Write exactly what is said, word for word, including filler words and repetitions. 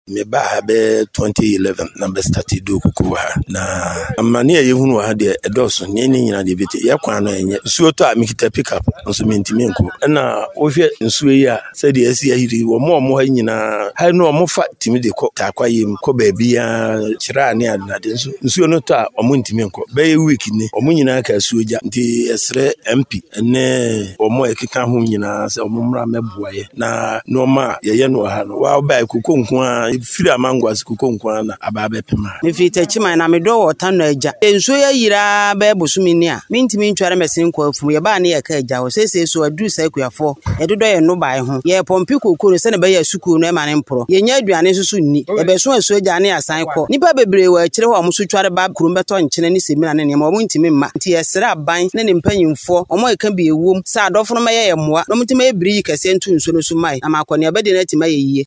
me ba be twenty eleven number started do kuku ha na amane ye hunu ha de edoso ne ne nyina de beti ye kwan no enye nsuo to a mikita pick up nso mentimi nko na wo hwe nsuo yi a se de asi ahiri wo mo mo ha nyina ha no mo fa timi de ko takwaye ko ba bia kira ne adade nso nsuo no to a omo ntimi nko be week ni omo nyina ka suoja nti esre M P ne omo ekeka ho nyina se omo mra meboaye na no ma ye ye no ha no wa ba kuko nko a firi amangwas kuko nko na aba be pema me fita chiman na me do wota no agya enso ya yira be bosumi ni a mintimi ntware mesin ko afum ye ba ne ye ka agya wo sese so adu sai kuafo ye dodo ye no bai ho ye pompi kokoro se ne be ya suku no e ma ne mporo ye nya aduane susu ni e be so aso agya ne asan ko nipa bebre wa akire ho amuso tware ba kurum beto nkyene ne semina ne ne ma wo ntimi mma nti ye sere aban ne ne mpanyimfo omo e ka bi ewom sa adofo no ma ye ye moa no mtima ebiri kase ntu nso no so mai amakone abede na tima ye yie